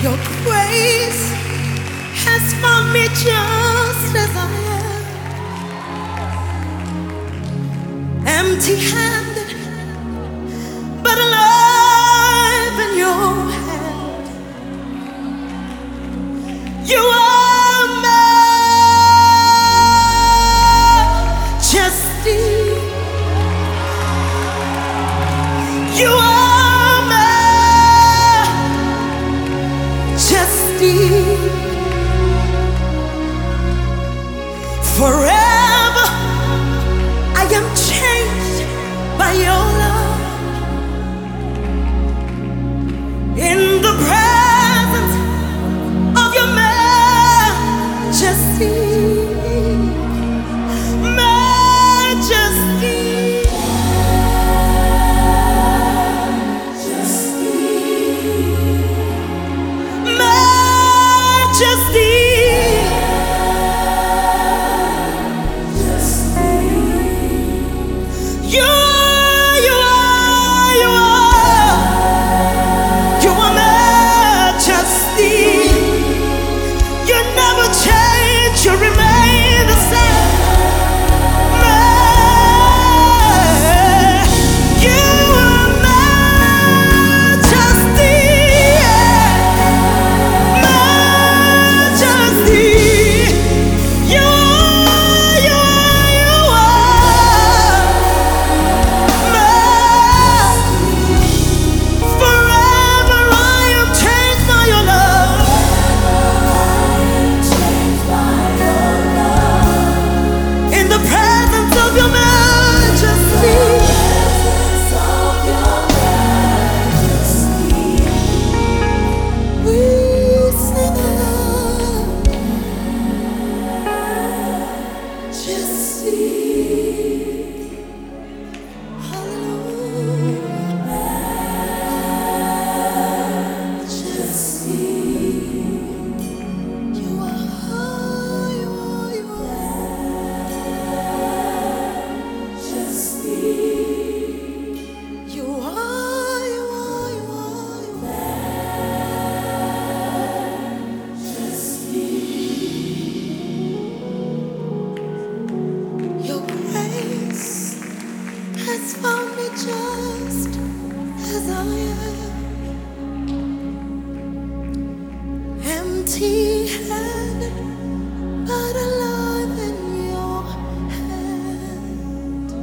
Your grace has found me just as I am, empty-handed, but alive in your hand. You are majesty. You are majesty. Forever I am changed by your love. In the presence of your majesty, majesty, majesty. You remain the same. You are majesty, majesty. You are. Forever I am changed by your love. In the presence of your majesty, we sing majesty. Hallelujah, majesty. You are, you are, you are. Has found me just as I am, empty-handed, but alive in your hand.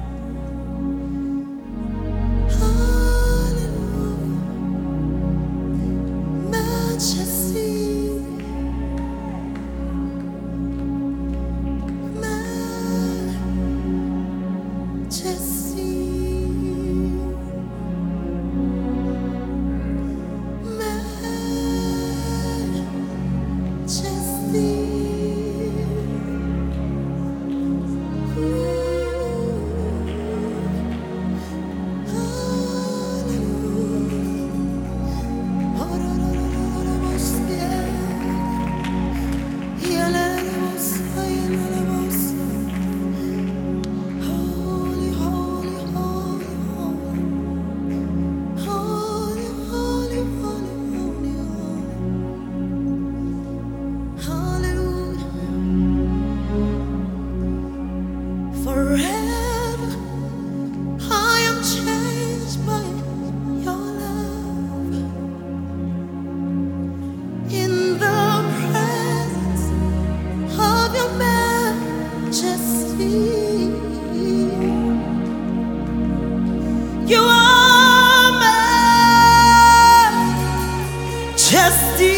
Hallelujah, majesty. Forever I am changed by your love. In the presence of your majesty, you are majesty.